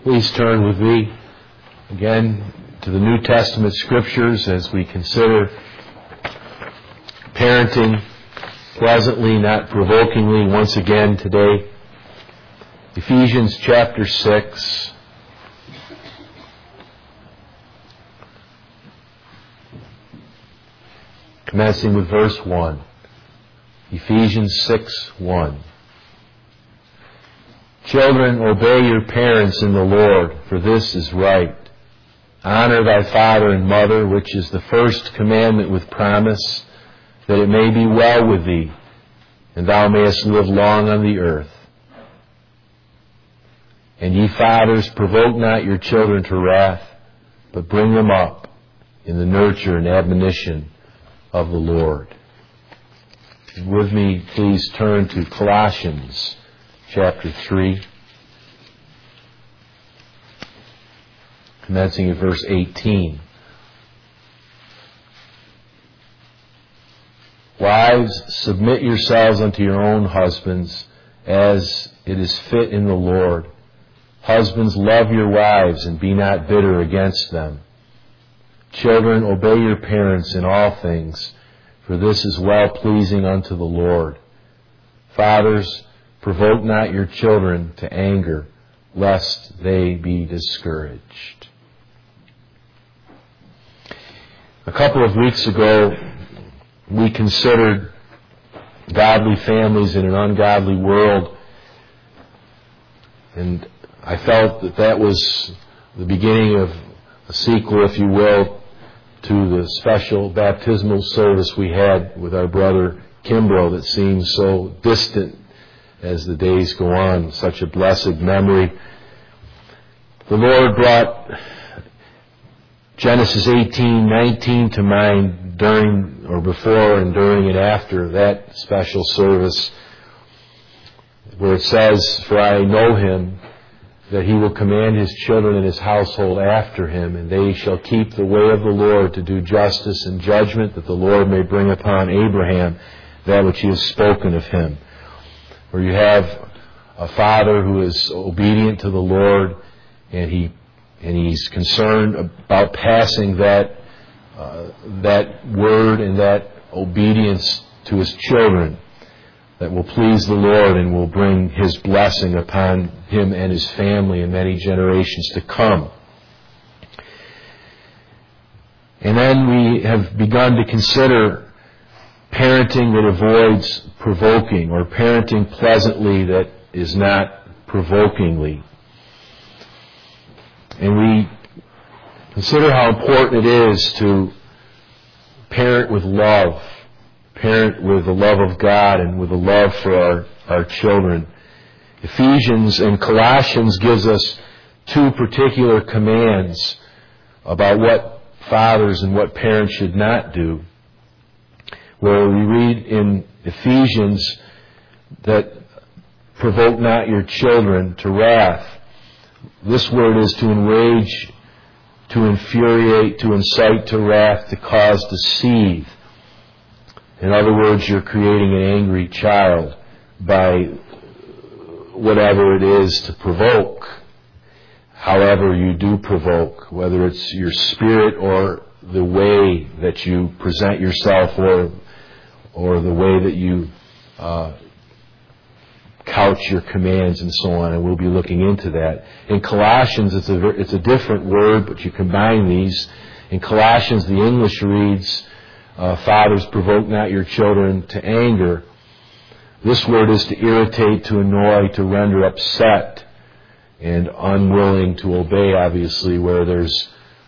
Please turn with me again to the New Testament Scriptures as we consider parenting pleasantly, not provokingly, once again today. Ephesians chapter 6. Commencing with verse 1. Ephesians 6:1. Children, obey your parents in the Lord, for this is right. Honor thy father and mother, which is the first commandment with promise, that it may be well with thee, and thou mayest live long on the earth. And ye fathers, provoke not your children to wrath, but bring them up in the nurture and admonition of the Lord. With me, please turn to Colossians chapter 3, commencing at verse 18. Wives, submit yourselves unto your own husbands, as it is fit in the Lord. Husbands, love your wives, and be not bitter against them. Children, obey your parents in all things, for this is well-pleasing unto the Lord. Fathers, provoke not your children to anger, lest they be discouraged. A couple of weeks ago, we considered godly families in an ungodly world, and I felt that that was the beginning of a sequel, if you will, to the special baptismal service we had with our brother Kimbrough that seems so distant as the days go on, such a blessed memory. The Lord brought Genesis 18:19 to mind during, or before and during and after that special service, where it says, "For I know him, that he will command his children and his household after him, and they shall keep the way of the Lord to do justice and judgment, that the Lord may bring upon Abraham that which he has spoken of him." Where you have a father who is obedient to the Lord, and he's concerned about passing that word and that obedience to his children that will please the Lord and will bring his blessing upon him and his family in many generations to come. And then we have begun to consider parenting that avoids provoking, or parenting pleasantly that is not provokingly. And we consider how important it is to parent with love, parent with the love of God and with a love for our children. Ephesians and Colossians gives us two particular commands about what fathers and what parents should not do. Where we read in Ephesians that provoke not your children to wrath. This word is to enrage, to infuriate, to incite to wrath, to cause to seethe. In other words, you're creating an angry child by whatever it is to provoke. However you do provoke, whether it's your spirit or the way that you present yourself, or the way that you couch your commands and so on, and we'll be looking into that. In Colossians, it's a different word, but you combine these. In Colossians, the English reads, "Fathers, provoke not your children to anger." This word is to irritate, to annoy, to render upset, and unwilling to obey, obviously, where there's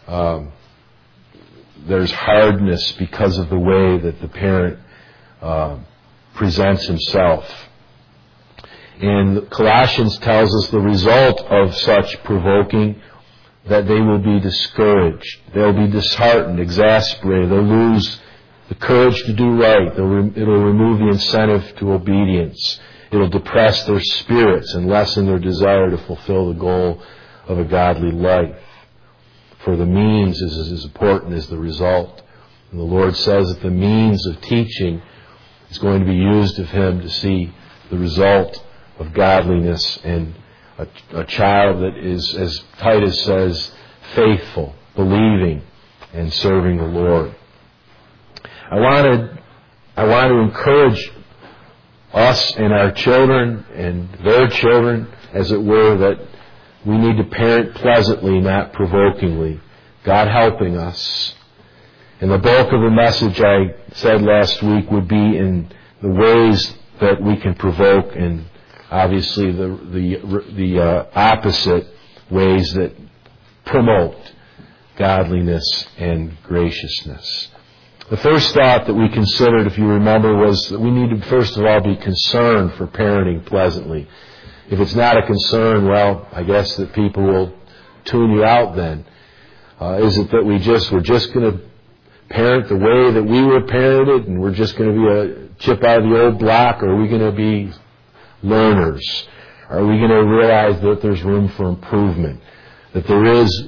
hardness because of the way that the parent presents himself. And Colossians tells us the result of such provoking, that they will be discouraged. They'll be disheartened, exasperated. They'll lose the courage to do right. It'll remove the incentive to obedience. It'll depress their spirits and lessen their desire to fulfill the goal of a godly life. For the means is as important as the result. And the Lord says that the means of teaching is going to be used of Him to see the result of godliness and a child that is, as Titus says, faithful, believing, and serving the Lord. I want to encourage us and our children and their children, as it were, that we need to parent pleasantly, not provokingly, God helping us. And the bulk of the message I said last week would be in the ways that we can provoke, and obviously the opposite ways that promote godliness and graciousness. The first thought that we considered, if you remember, was that we need to first of all be concerned for parenting pleasantly. If it's not a concern, well, I guess that people will tune you out then. Is it that we're just going to parent the way that we were parented, and we're just going to be a chip out of the old block, or are we going to be learners? Are we going to realize that there's room for improvement, that there is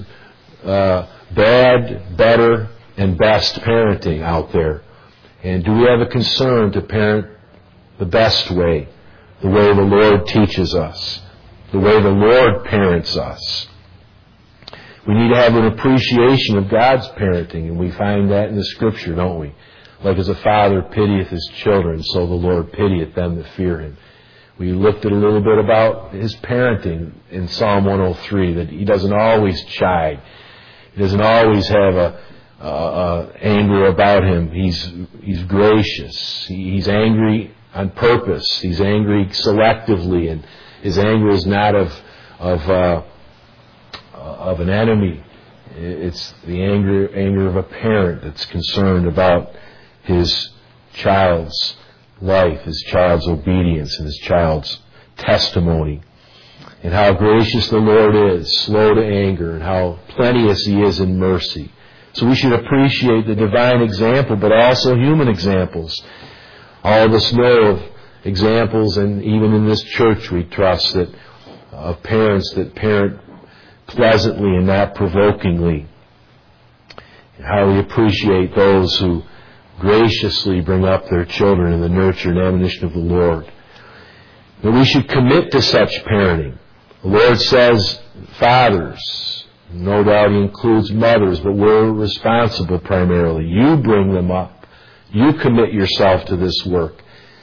bad, better, and best parenting out there? And do we have a concern to parent the best way, the way the Lord teaches us, the way the Lord parents us? We need to have an appreciation of God's parenting, and we find that in the Scripture, don't we? Like as a father pitieth his children, so the Lord pitieth them that fear him. We looked at a little bit about his parenting in Psalm 103, that he doesn't always chide. He doesn't always have anger about him. He's gracious. He's angry on purpose. He's angry selectively, and his anger is not of an enemy. It's the anger of a parent that's concerned about his child's life, his child's obedience, and his child's testimony. And how gracious the Lord is, slow to anger, and how plenteous he is in mercy. So we should appreciate the divine example, but also human examples. All of us know of examples, and even in this church we trust, that of parents that parent pleasantly and not provokingly. How we appreciate those who graciously bring up their children in the nurture and admonition of the Lord. But we should commit to such parenting. The Lord says, fathers, no doubt he includes mothers, but we're responsible primarily. You bring them up. You commit yourself to this work.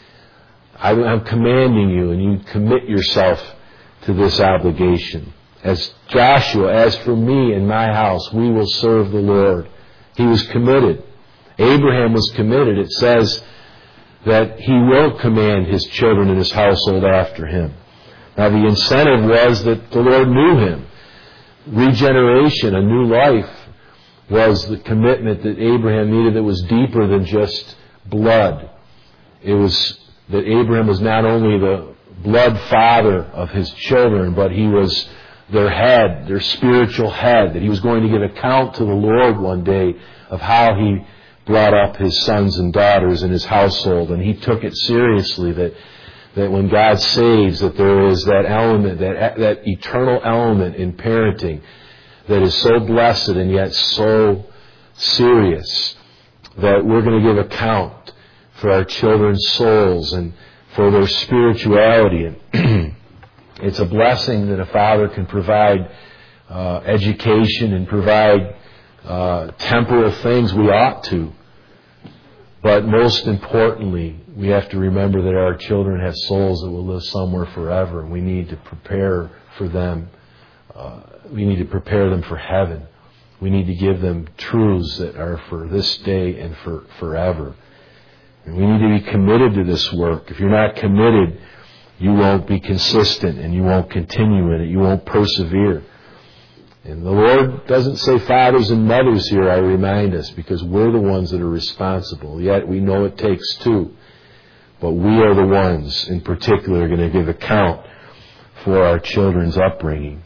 I'm commanding you, and you commit yourself to this obligation. As Joshua, as for me and my house, we will serve the Lord. He was committed. Abraham was committed. It says that he will command his children and his household after him. Now the incentive was that the Lord knew him. Regeneration, a new life, was the commitment that Abraham needed that was deeper than just blood. It was that Abraham was not only the blood father of his children, but he was their head, their spiritual head, that he was going to give account to the Lord one day of how he brought up his sons and daughters in his household. And he took it seriously that when God saves, that there is that element, that eternal element in parenting that is so blessed and yet so serious, that we're going to give account for our children's souls and for their spirituality. And it's a blessing that a father can provide education and provide temporal things. We ought to. But most importantly, we have to remember that our children have souls that will live somewhere forever, and we need to prepare for them. We need to prepare them for heaven. We need to give them truths that are for this day and for forever. And we need to be committed to this work. If you're not committed, you won't be consistent, and you won't continue in it. You won't persevere. And the Lord doesn't say fathers and mothers here, I remind us, because we're the ones that are responsible. Yet we know it takes two. But we are the ones, in particular, going to give account for our children's upbringing.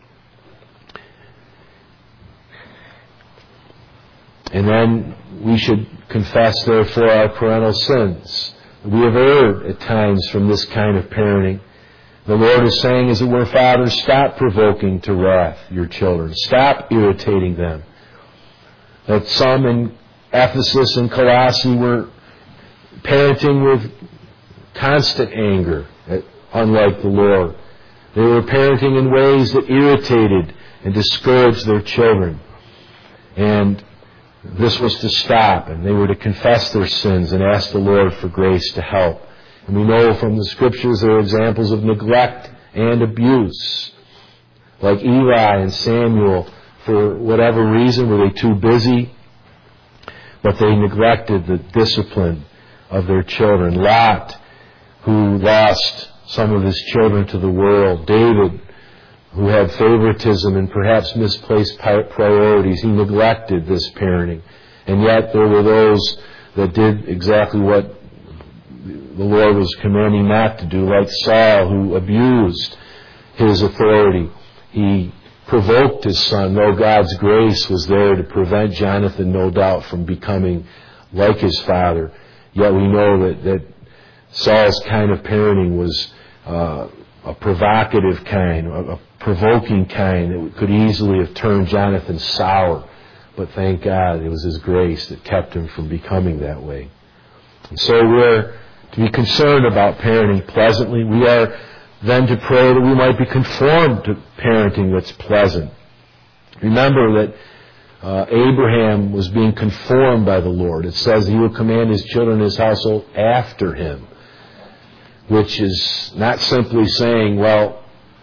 And then we should confess, therefore, our parental sins. We have erred at times from this kind of parenting. The Lord is saying, as it were, fathers, stop provoking to wrath your children. Stop irritating them. That some in Ephesus and Colossae were parenting with constant anger, unlike the Lord. They were parenting in ways that irritated and discouraged their children. And this was to stop, and they were to confess their sins and ask the Lord for grace to help. And we know from the Scriptures there are examples of neglect and abuse, like Eli and Samuel. For whatever reason, were they too busy? But they neglected the discipline of their children. Lot, who lost some of his children to the world. David, who had favoritism and perhaps misplaced priorities. He neglected this parenting. And yet there were those that did exactly what the Lord was commanding not to do, like Saul, who abused his authority. He provoked his son, though God's grace was there to prevent Jonathan, no doubt, from becoming like his father. Yet we know that Saul's kind of parenting was a provocative kind, a provoking kind that could easily have turned Jonathan sour. But thank God it was His grace that kept him from becoming that way. And so we're to be concerned about parenting pleasantly. We are then to pray that we might be conformed to parenting that's pleasant. Remember that Abraham was being conformed by the Lord. It says He will command His children and His household after him, which is not simply saying, well,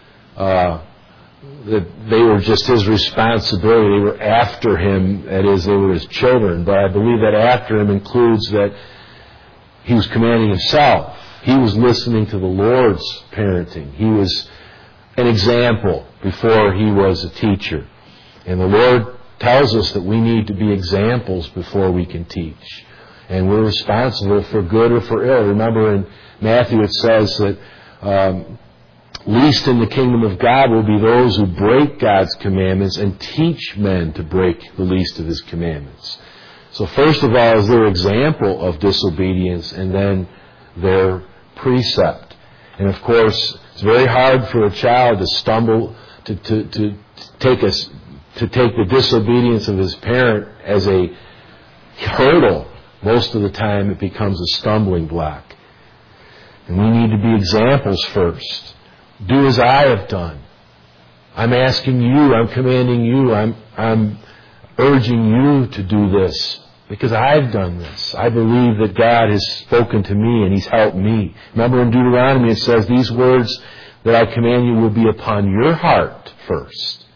that they were just His responsibility. They were after Him, that is, they were His children. But I believe that after Him includes that He was commanding Himself. He was listening to the Lord's parenting. He was an example before He was a teacher. And the Lord tells us that we need to be examples before we can teach. And we're responsible for good or for ill. Remember in Matthew it says that least in the kingdom of God will be those who break God's commandments and teach men to break the least of His commandments. So first of all is their example of disobedience, and then their precept. And of course, it's very hard for a child to stumble, to take the disobedience of his parent as a hurdle. Most of the time it becomes a stumbling block. And we need to be examples first. Do as I have done. I'm asking you, I'm commanding you, I'm urging you to do this because I've done this. I believe that God has spoken to me and He's helped me. Remember in Deuteronomy it says, these words that I command you will be upon your heart first.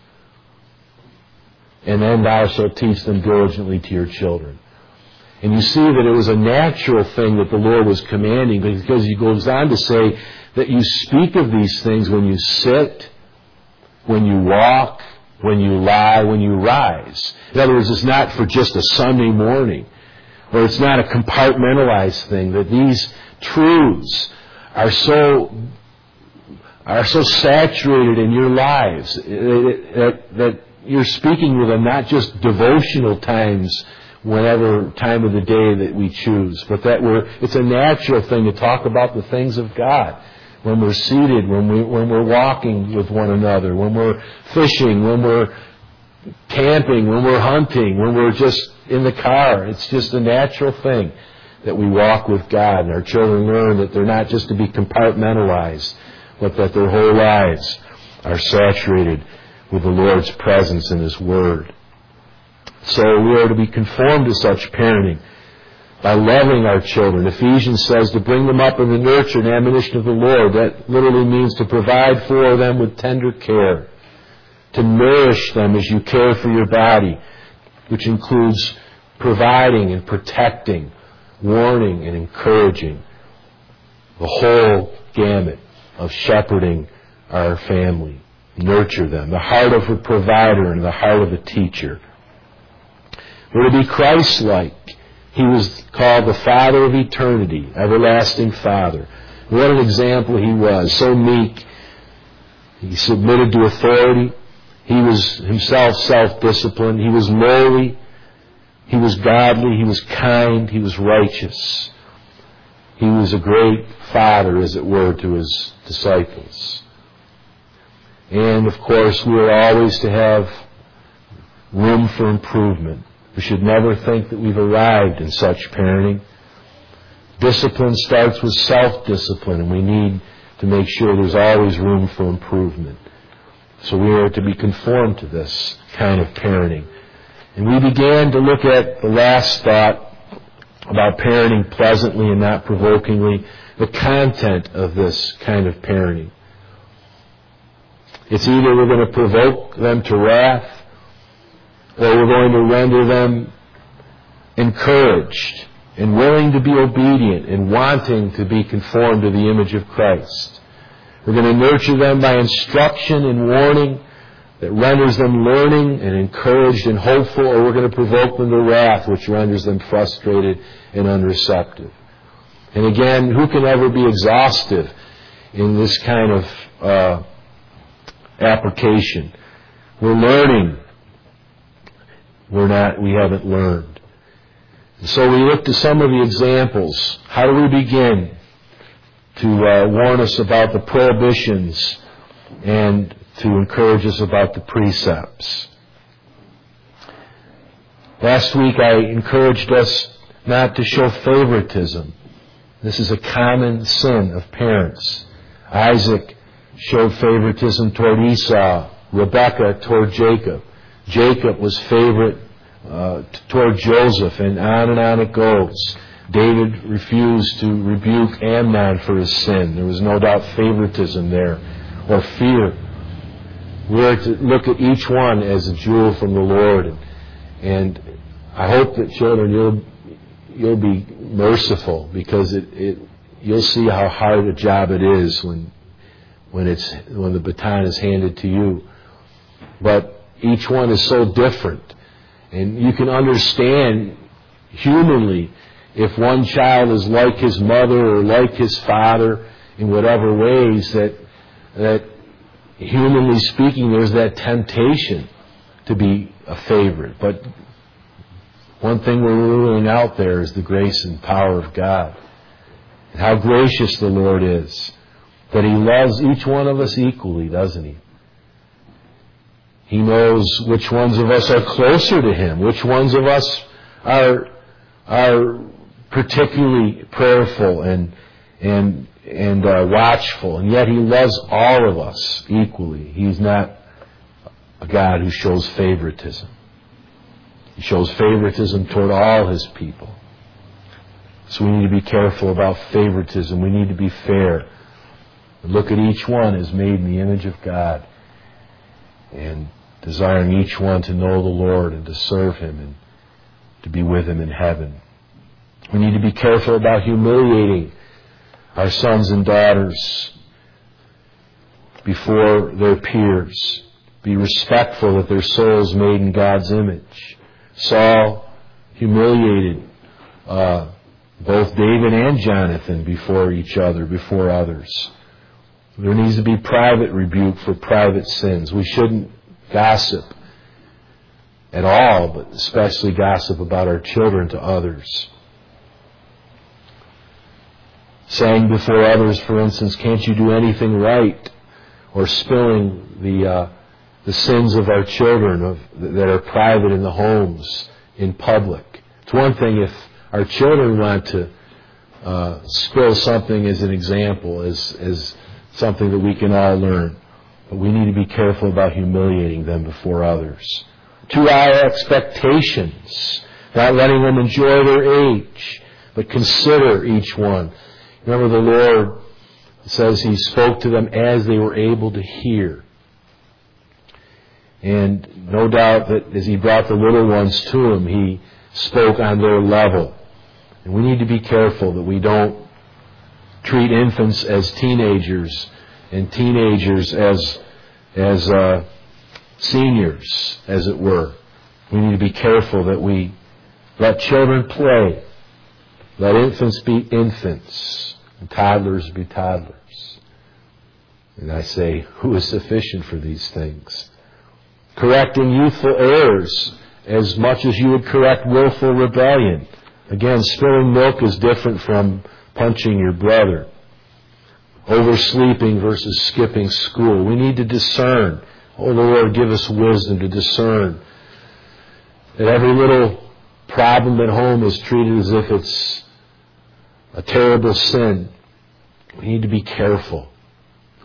And then thou shalt teach them diligently to your children. And you see that it was a natural thing that the Lord was commanding, because He goes on to say that you speak of these things when you sit, when you walk, when you lie, when you rise. In other words, it's not for just a Sunday morning, or it's not a compartmentalized thing, that these truths are so saturated in your lives that you're speaking with them not just devotional times, whatever time of the day that we choose, but that it's a natural thing to talk about the things of God. When we're seated, when we're walking with one another, when we're fishing, when we're camping, when we're hunting, when we're just in the car. It's just a natural thing that we walk with God, and our children learn that they're not just to be compartmentalized, but that their whole lives are saturated with the Lord's presence and His Word. So we are to be conformed to such parenting by loving our children. Ephesians says to bring them up in the nurture and admonition of the Lord. That literally means to provide for them with tender care, to nourish them as you care for your body, which includes providing and protecting, warning and encouraging, the whole gamut of shepherding our family. Nurture them, the heart of a provider and the heart of a teacher. We're to be Christ-like. He was called the Father of eternity, everlasting Father. What an example He was, so meek. He submitted to authority. He was Himself self-disciplined. He was lowly. He was godly. He was kind. He was righteous. He was a great father, as it were, to His disciples. And, of course, we are always to have room for improvement. We should never think that we've arrived in such parenting. Discipline starts with self-discipline, and we need to make sure there's always room for improvement. So we are to be conformed to this kind of parenting. And we began to look at the last thought about parenting pleasantly and not provokingly, the content of this kind of parenting. It's either we're going to provoke them to wrath, or we're going to render them encouraged and willing to be obedient and wanting to be conformed to the image of Christ. We're going to nurture them by instruction and warning that renders them learning and encouraged and hopeful, or we're going to provoke them to wrath, which renders them frustrated and unreceptive. And again, who can ever be exhaustive in this kind of application? We're learning. We haven't learned. And so we look to some of the examples. How do we begin to warn us about the prohibitions and to encourage us about the precepts? Last week I encouraged us not to show favoritism. This is a common sin of parents. Isaac showed favoritism toward Esau, Rebekah toward Jacob. Jacob was favorite toward Joseph, and on it goes. David refused to rebuke Amnon for his sin. There was no doubt favoritism there, or fear. We are to look at each one as a jewel from the Lord, and I hope that children, you'll be merciful, because you'll see how hard a job it is when the baton is handed to you. But each one is so different, and you can understand humanly if one child is like his mother or like his father in whatever ways, that humanly speaking, there's that temptation to be a favorite. But one thing we're ruling out there is the grace and power of God. And how gracious the Lord is, that He loves each one of us equally, doesn't He? He knows which ones of us are closer to Him, which ones of us are particularly prayerful and watchful, and yet He loves all of us equally. He's not a God who shows favoritism. He shows favoritism toward all His people. So we need to be careful about favoritism. We need to be fair. And look at each one as made in the image of God, and desiring each one to know the Lord and to serve Him and to be with Him in heaven. We need to be careful about humiliating our sons and daughters before their peers. Be respectful that their soul is made in God's image. Saul humiliated both David and Jonathan before each other, before others. There needs to be private rebuke for private sins. We shouldn't gossip at all, but especially gossip about our children to others. Saying before others, for instance, can't you do anything right? Or spilling the sins of our children that are private in the homes, in public. It's one thing if our children want to spill something as an example, as something that we can all learn. But we need to be careful about humiliating them before others. To our expectations, not letting them enjoy their age, but consider each one. Remember, the Lord says He spoke to them as they were able to hear. And no doubt that as He brought the little ones to Him, He spoke on their level. And we need to be careful that we don't treat infants as teenagers and teenagers as seniors, as it were. We need to be careful that we let children play. Let infants be infants, and toddlers be toddlers. And I say, who is sufficient for these things? Correcting youthful errors as much as you would correct willful rebellion. Again, spilling milk is different from punching your brother. Oversleeping versus skipping school. We need to discern. Oh Lord, give us wisdom to discern that every little problem at home is treated as if it's a terrible sin. We need to be careful.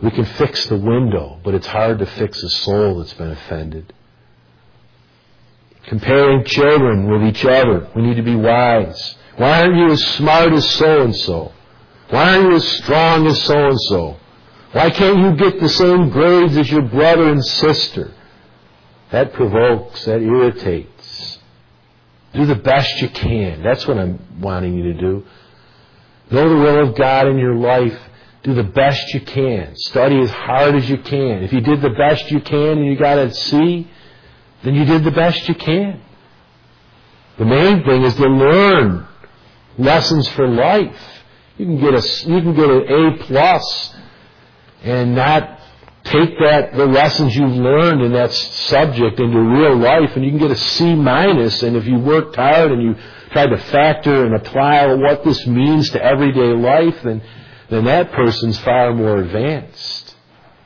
We can fix the window, but it's hard to fix a soul that's been offended. Comparing children with each other. We need to be wise. Why aren't you as smart as so-and-so? Why aren't you as strong as so-and-so? Why can't you get the same grades as your brother and sister? That provokes, that irritates. Do the best you can. That's what I'm wanting you to do. Know the will of God in your life. Do the best you can. Study as hard as you can. If you did the best you can and you got a C, then you did the best you can. The main thing is to learn lessons for life. You can get an A+ and not take the lessons you've learned in that subject into real life, and you can get a C-. And if you worked hard and you tried to factor and apply what this means to everyday life, then that person's far more advanced.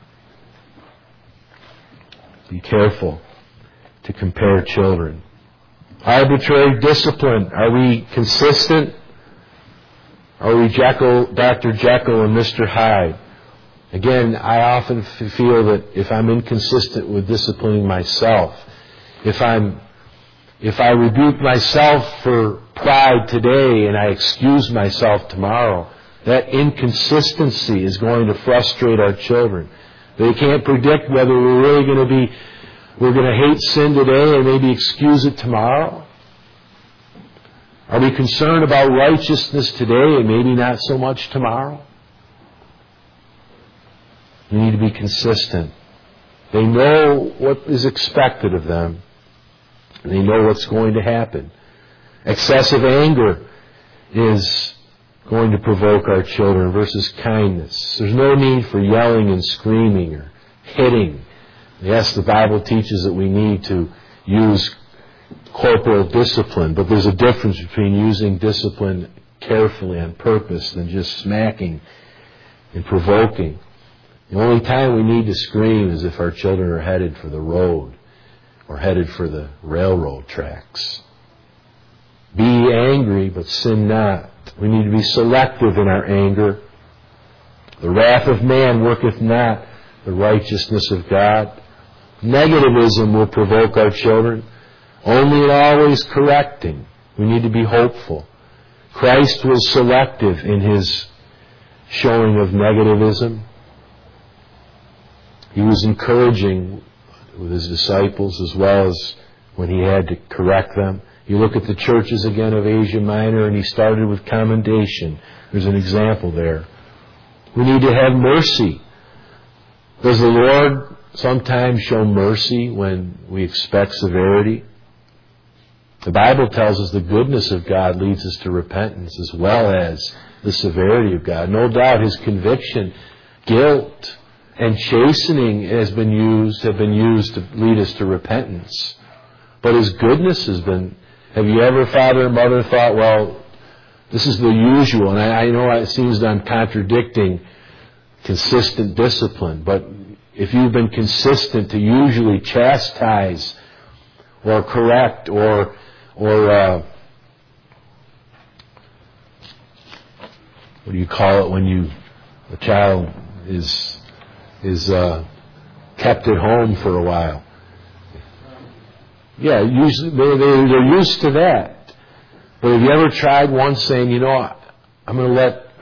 Be careful to compare children. Arbitrary discipline. Are we consistent? Are we Dr. Jekyll and Mr. Hyde? Again, I often feel that if I'm inconsistent with disciplining myself, if I rebuke myself for pride today and I excuse myself tomorrow, that inconsistency is going to frustrate our children. They can't predict whether we're going to hate sin today and maybe excuse it tomorrow. Are we concerned about righteousness today and maybe not so much tomorrow? You need to be consistent. They know what is expected of them. And they know what's going to happen. Excessive anger is going to provoke our children versus kindness. There's no need for yelling and screaming or hitting. Yes, the Bible teaches that we need to use corporal discipline, but there's a difference between using discipline carefully on purpose than just smacking and provoking. The only time we need to scream is if our children are headed for the road or headed for the railroad tracks. Be angry, but sin not. We need to be selective in our anger. The wrath of man worketh not the righteousness of God. Negativism will provoke our children. Only and always correcting. We need to be hopeful. Christ was selective in His showing of negativism. He was encouraging with His disciples as well as when He had to correct them. You look at the churches again of Asia Minor, and He started with commendation. There's an example there. We need to have mercy. Does the Lord sometimes show mercy when we expect severity? The Bible tells us the goodness of God leads us to repentance as well as the severity of God. No doubt His conviction, guilt, and chastening have been used to lead us to repentance. But His goodness has been... Have you ever, father and mother, thought, well, this is the usual, and I know it seems that I'm contradicting consistent discipline, but if you've been consistent to usually chastise or correct or what do you call it when a child is kept at home for a while? Yeah, usually they're used to that. But have you ever tried once saying, I'm going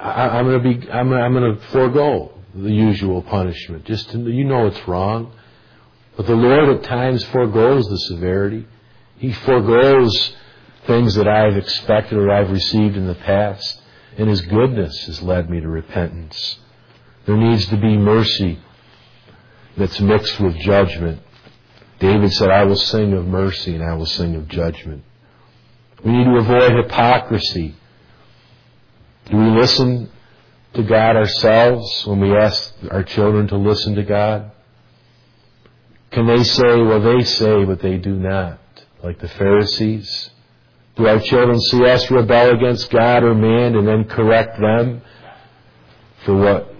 to forego the usual punishment, just to, it's wrong. But the Lord at times forgoes the severity. He forgoes things that I've expected or I've received in the past. And His goodness has led me to repentance. There needs to be mercy that's mixed with judgment. David said, I will sing of mercy and I will sing of judgment. We need to avoid hypocrisy. Do we listen to God ourselves when we ask our children to listen to God? Can they say, well, they say, but they do not, like the Pharisees? Do our children see us rebel against God or man and then correct them for what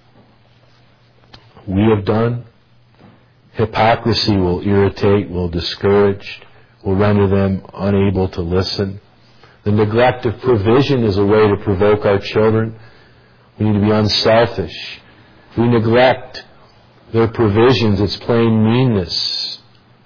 we have done? Hypocrisy will irritate, will discourage, will render them unable to listen. The neglect of provision is a way to provoke our children. We need to be unselfish. If we neglect their provisions, it's plain meanness.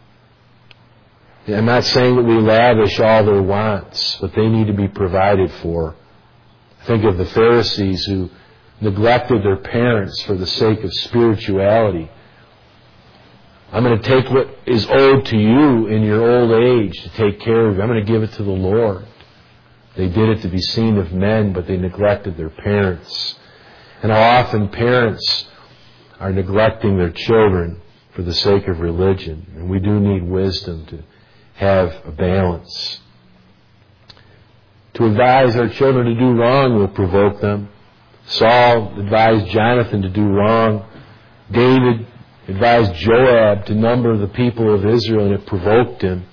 I'm not saying that we lavish all their wants, but they need to be provided for. Think of the Pharisees who neglected their parents for the sake of spirituality. I'm going to take what is owed to you in your old age to take care of you. I'm going to give it to the Lord. They did it to be seen of men, but they neglected their parents. And how often parents are neglecting their children for the sake of religion. And we do need wisdom to have a balance. To advise our children to do wrong will provoke them. Saul advised Jonathan to do wrong. David advised Joab to number the people of Israel, and it provoked him.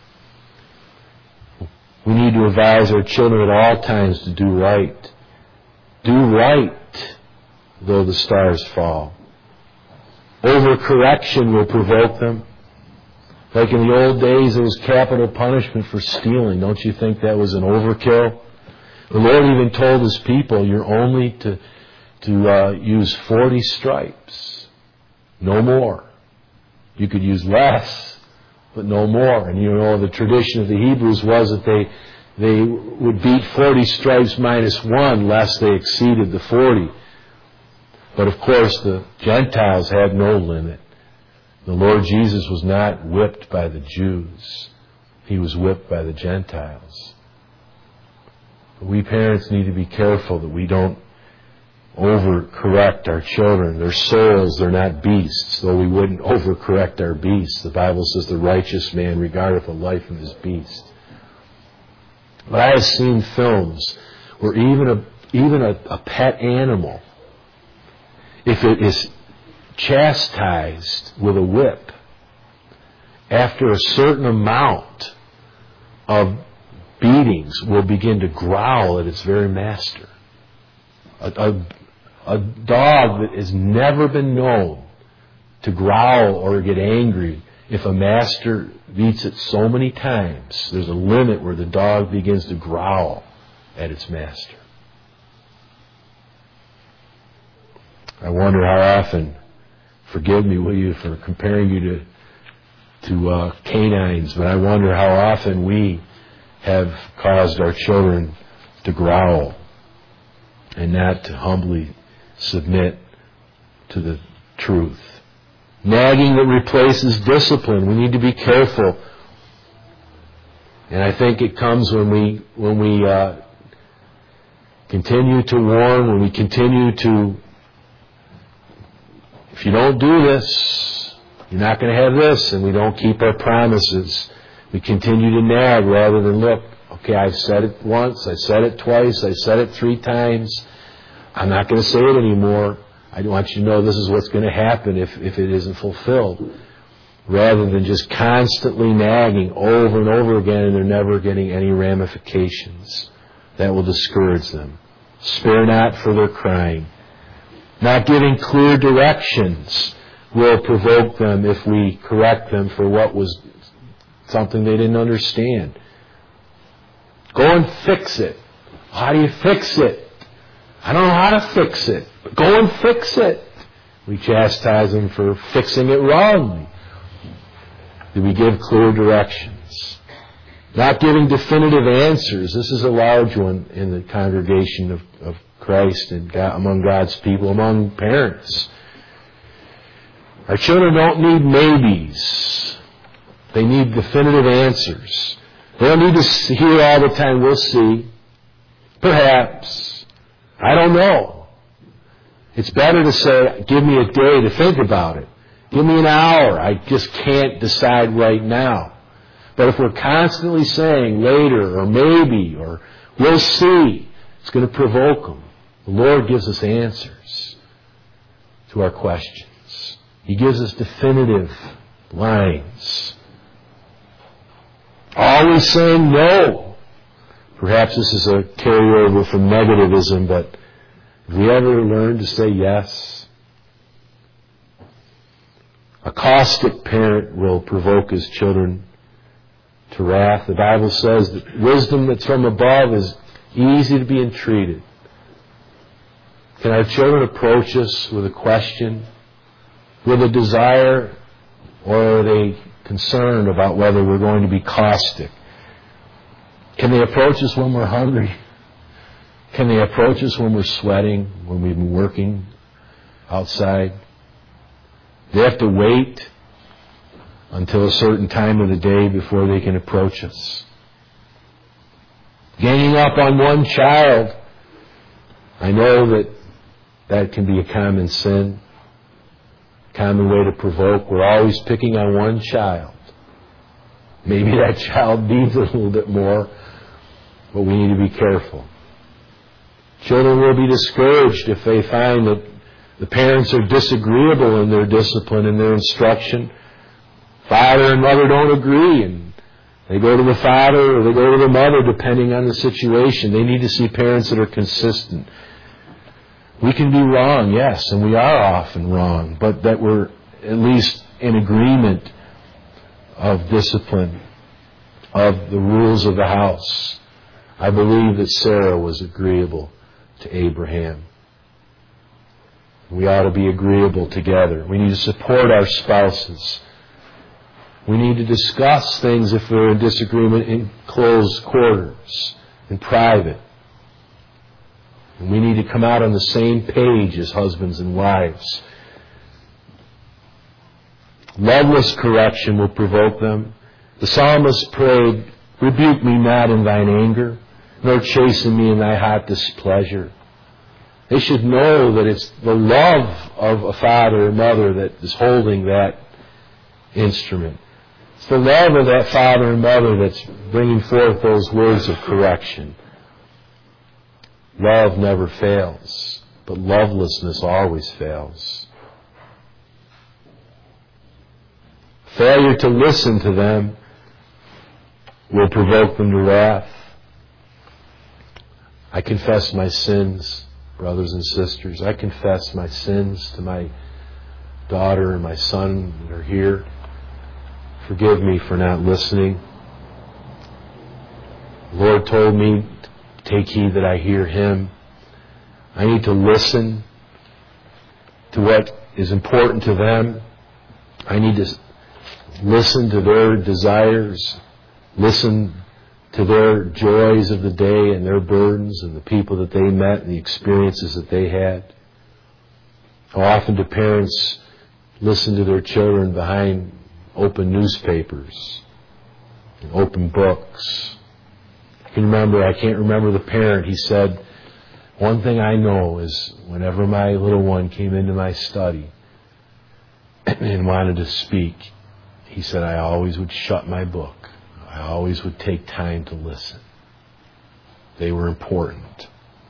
We need to advise our children at all times to do right. Do right, though the stars fall. Overcorrection will provoke them. Like in the old days, there was capital punishment for stealing. Don't you think that was an overkill? The Lord even told His people, you're only to use 40 stripes. No more. You could use less, but no more. And you know, the tradition of the Hebrews was that they would beat 40 stripes minus 1 lest they exceeded the 40. But of course, the Gentiles had no limit. The Lord Jesus was not whipped by the Jews. He was whipped by the Gentiles. But we parents need to be careful that we don't overcorrect our children. They're souls, they're not beasts, though we wouldn't overcorrect our beasts. The Bible says the righteous man regardeth the life of his beast. But I have seen films where even a pet animal, if it is chastised with a whip, after a certain amount of beatings, will begin to growl at its very master. A dog that has never been known to growl or get angry, if a master beats it so many times, there's a limit where the dog begins to growl at its master. I wonder how often, forgive me, will you, for comparing you to canines, but I wonder how often we have caused our children to growl and not to humbly submit to the truth. Nagging that replaces discipline. We need to be careful. And I think it comes when we continue to warn, when we continue to, if you don't do this, you're not going to have this, and we don't keep our promises. We continue to nag rather than look, okay, I've said it once, I said it twice, I said it 3 times. I'm not going to say it anymore. I want you to know this is what's going to happen if it isn't fulfilled. Rather than just constantly nagging over and over again and they're never getting any ramifications. That will discourage them. Spare not for their crying. Not giving clear directions will provoke them if we correct them for what was something they didn't understand. Go and fix it. How do you fix it? I don't know how to fix it. But go and fix it. We chastise them for fixing it wrongly. Do we give clear directions? Not giving definitive answers. This is a large one in the congregation of Christ and God, among God's people, among parents. Our children don't need maybes. They need definitive answers. They don't need to hear all the time, we'll see. Perhaps. I don't know. It's better to say, give me a day to think about it. Give me an hour. I just can't decide right now. But if we're constantly saying later or maybe or we'll see, it's going to provoke them. The Lord gives us answers to our questions. He gives us definitive lines. Always saying no. Perhaps this is a carryover from negativism, but have we ever learned to say yes? A caustic parent will provoke his children to wrath. The Bible says that wisdom that's from above is easy to be entreated. Can our children approach us with a question, with a desire, or are they concerned about whether we're going to be caustic? Can they approach us when we're hungry? Can they approach us when we're sweating, when we've been working outside? They have to wait until a certain time of the day before they can approach us. Ganging up on one child, I know that can be a common sin, common way to provoke. We're always picking on one child. Maybe that child needs a little bit more, but we need to be careful. Children will be discouraged if they find that the parents are disagreeable in their discipline and their instruction. Father and mother don't agree, and they go to the father or they go to the mother depending on the situation. They need to see parents that are consistent. We can be wrong, yes, and we are often wrong, but that we're at least in agreement of discipline, of the rules of the house. I believe that Sarah was agreeable to Abraham. We ought to be agreeable together. We need to support our spouses. We need to discuss things if we're in disagreement in closed quarters, in private. And we need to come out on the same page as husbands and wives. Loveless correction will provoke them. The psalmist prayed, "Rebuke me not in thine anger, nor chasten me in thy hot displeasure." They should know that it's the love of a father or mother that is holding that instrument. It's the love of that father and mother that's bringing forth those words of correction. Love never fails, but lovelessness always fails. Failure to listen to them will provoke them to wrath. I confess my sins, brothers and sisters. I confess my sins to my daughter and my son that are here. Forgive me for not listening. The Lord told me, take heed that I hear Him. I need to listen to what is important to them. I need to listen to their desires, listen to their joys of the day and their burdens and the people that they met and the experiences that they had. How often do parents listen to their children behind open newspapers and open books? I can't remember the parent. He said, one thing I know is whenever my little one came into my study and wanted to speak, he said, I always would shut my book. I always would take time to listen. They were important.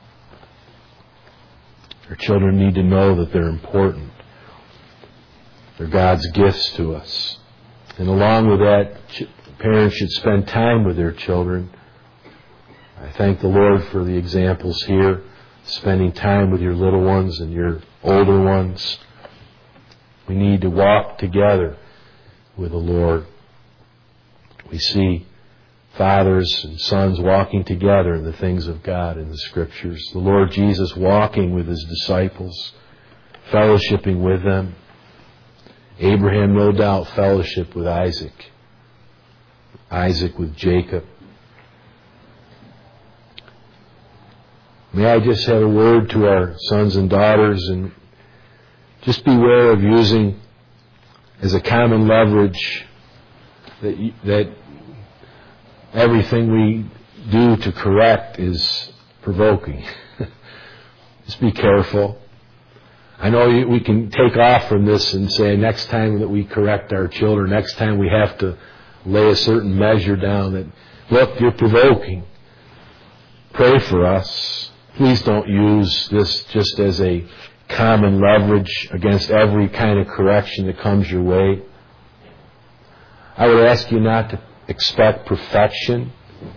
Our children need to know that they're important. They're God's gifts to us. And along with that, parents should spend time with their children. I thank the Lord for the examples here, spending time with your little ones and your older ones. We need to walk together with the Lord. We see fathers and sons walking together in the things of God in the Scriptures. The Lord Jesus walking with His disciples, fellowshipping with them. Abraham, no doubt, fellowship with Isaac. Isaac with Jacob. May I just have a word to our sons and daughters, and just beware of using as a common leverage that everything we do to correct is provoking. Just be careful. I know we can take off from this and say next time that we correct our children, next time we have to lay a certain measure down that, look, you're provoking. Pray for us. Please don't use this just as a common leverage against every kind of correction that comes your way. I would ask you not to expect perfection.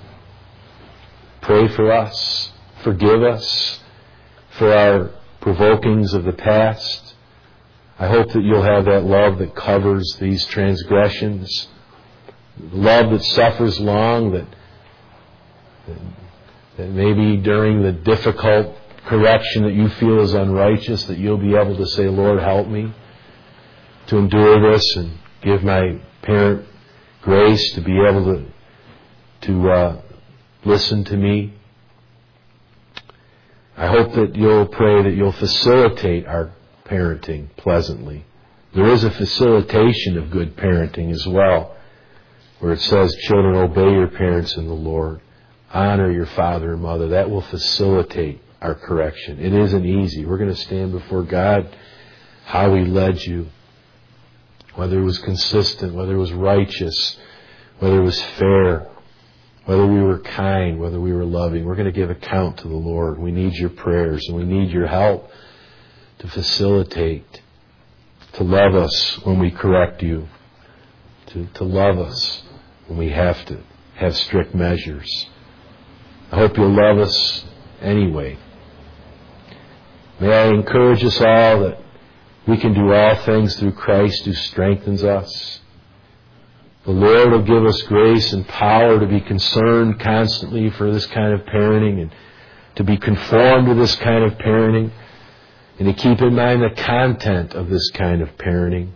Pray for us. Forgive us for our provokings of the past. I hope that you'll have that love that covers these transgressions. Love that suffers long, that maybe during the difficult correction that you feel is unrighteous, that you'll be able to say, Lord, help me to endure this and give my parent grace to be able to listen to me. I hope that you'll pray that you'll facilitate our parenting pleasantly. There is a facilitation of good parenting as well, where it says, children, obey your parents in the Lord. Honor your father and mother. That will facilitate our correction. It isn't easy. We're going to stand before God, how He led you, whether it was consistent, whether it was righteous, whether it was fair, whether we were kind, whether we were loving. We're going to give account to the Lord. We need your prayers and we need your help to facilitate, to love us when we correct you, to love us when we have to have strict measures. I hope you'll love us anyway. May I encourage us all that we can do all things through Christ who strengthens us. The Lord will give us grace and power to be concerned constantly for this kind of parenting and to be conformed to this kind of parenting and to keep in mind the content of this kind of parenting.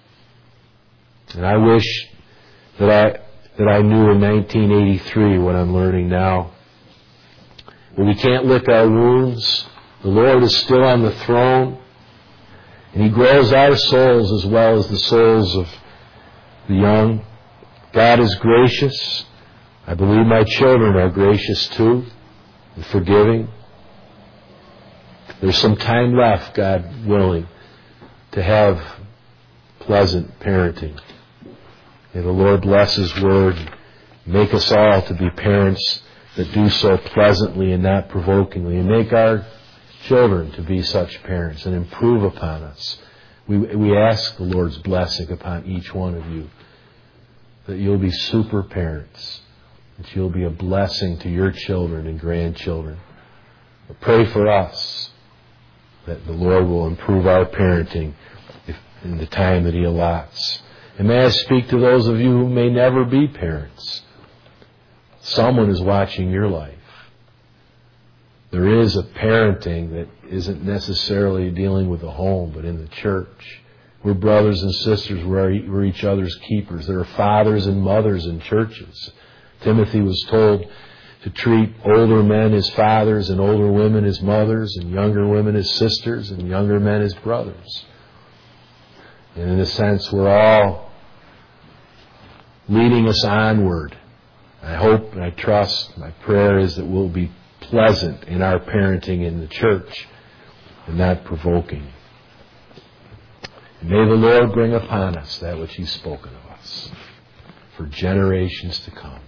And I wish that I knew in 1983 what I'm learning now. But we can't lick our wounds. The Lord is still on the throne. And He grows our souls as well as the souls of the young. God is gracious. I believe my children are gracious too, and forgiving. There's some time left, God willing, to have pleasant parenting. May the Lord bless His Word. Make us all to be parents that do so pleasantly and not provokingly, and make our children to be such parents and improve upon us. We ask the Lord's blessing upon each one of you, that you'll be super parents, that you'll be a blessing to your children and grandchildren. But pray for us that the Lord will improve our parenting in the time that He allots. And may I speak to those of you who may never be parents. Someone is watching your life. There is a parenting that isn't necessarily dealing with the home, but in the church. We're brothers and sisters. We're each other's keepers. There are fathers and mothers in churches. Timothy was told to treat older men as fathers and older women as mothers and younger women as sisters and younger men as brothers. And in a sense, we're all leading us onward. I hope and I trust, my prayer is that we'll be pleasant in our parenting in the church and not provoking. And may the Lord bring upon us that which He's spoken of us for generations to come.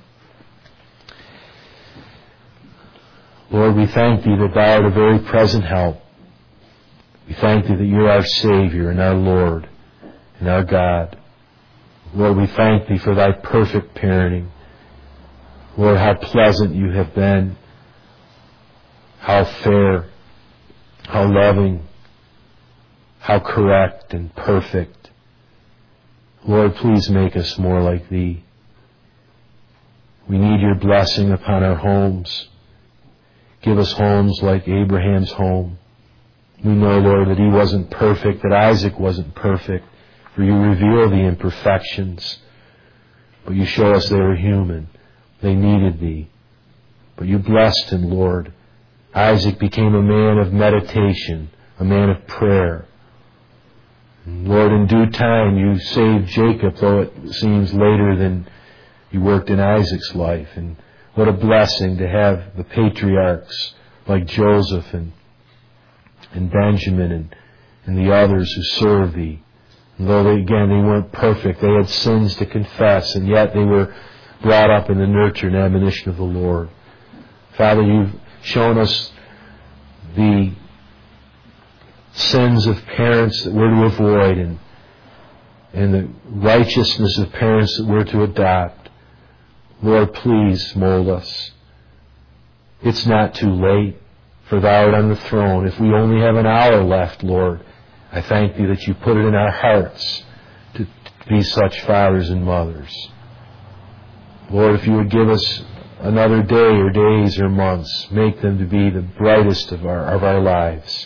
Lord, we thank Thee that Thou art a very present help. We thank Thee that You're our Savior and our Lord and our God. Lord, we thank Thee for Thy perfect parenting. Lord, how pleasant You have been, how fair, how loving, how correct and perfect. Lord, please make us more like Thee. We need Your blessing upon our homes. Give us homes like Abraham's home. We know, Lord, that he wasn't perfect, that Isaac wasn't perfect, for You reveal the imperfections. But You show us they were human. They needed Thee. But You blessed him, Lord. Isaac became a man of meditation, a man of prayer. And Lord, in due time You saved Jacob, though it seems later than You worked in Isaac's life. And what a blessing to have the patriarchs like Joseph and Benjamin and the others who served Thee. And though they weren't perfect, they had sins to confess, and yet they were brought up in the nurture and admonition of the Lord. Father, You've shown us the sins of parents that we're to avoid and the righteousness of parents that we're to adopt. Lord, please mold us. It's not too late, for Thou art on the throne. If we only have an hour left, Lord, I thank Thee that You put it in our hearts to be such fathers and mothers. Lord, if You would give us another day or days or months. Make them to be the brightest of our lives.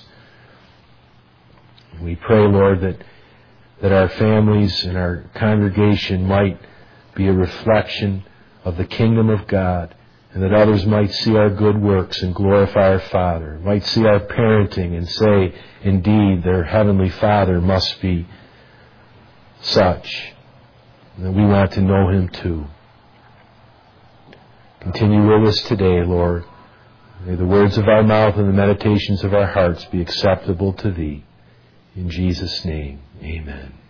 We pray, Lord, that our families and our congregation might be a reflection of the kingdom of God, and that others might see our good works and glorify our Father, might see our parenting and say, indeed, their Heavenly Father must be such, and that we want to know Him too. Continue with us today, Lord. May the words of our mouth and the meditations of our hearts be acceptable to Thee. In Jesus' name, amen.